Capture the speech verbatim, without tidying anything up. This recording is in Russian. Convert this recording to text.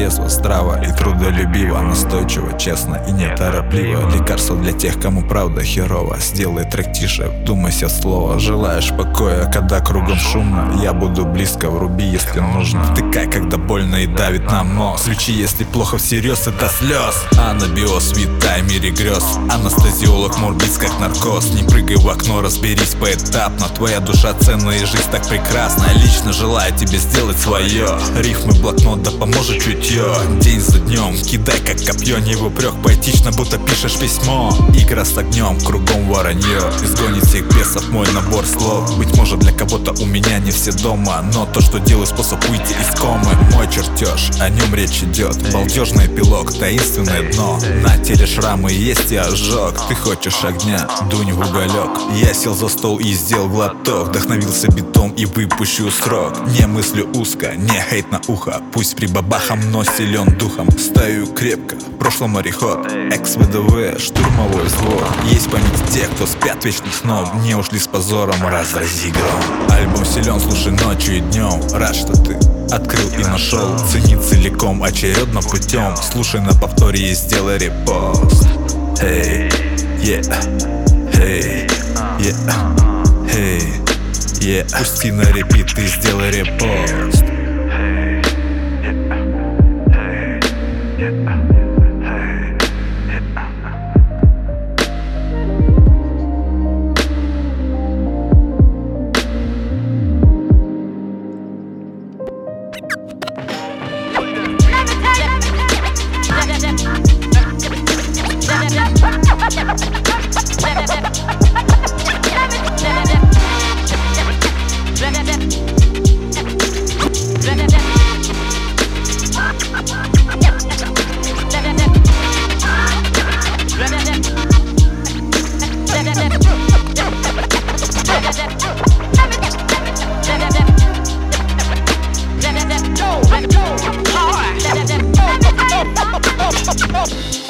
трезво, здраво и трудолюбиво, настойчиво, честно и неторопливо. Лекарство для тех, кому правда херово. Сделай трек тише, вдумайся в слово. Желаешь покоя, когда кругом шумно, я буду близко, вруби, если нужно. Втыкай, когда больно и давит на мозг. Включи, если плохо всерьез и до слез. Анабиоз, витай в мире грез. Анестезиолог, морбиц как наркоз. Не прыгай в окно, разберись поэтапно. Твоя душа ценная и жизнь так прекрасна. Лично желаю тебе сделать свое. Рифмы, блокнот, да поможет чутье. День за днем, кидай как копье. Не в упрек, поэтично, будто пишешь письмо. Игра с огнем, кругом воронье. Изгонит всех бесов мой набор слов. Быть может, для кого-то у меня не все дома, но то, что делаю, способ выйти из комы. Мой чертеж, о нем речь идет. Балдежный эпилог, таинственное дно. На теле шрамы, есть и ожог. Ты хочешь огня, дунь в уголек. Я сел за стол и сделал глоток. Вдохновился битом и выпущу срок. Не мыслю узко, не хейт на ухо. Пусть прибабахом, но силен духом. Стою крепко, в прошлом мореход. Экс-ВДВ, штурмовой взвод. Есть память тех, кто спят вечных снов. Не ушли с позором, разрази гром. Альбом силен, слушай ночью и днем. Рад, что ты открыл и нашел. Цени целиком, очередно путем. Слушай на повторе и сделай репост. Эй, yeah, эй, yeah, эй, yeah. Пусти на репит и сделай репост. Go!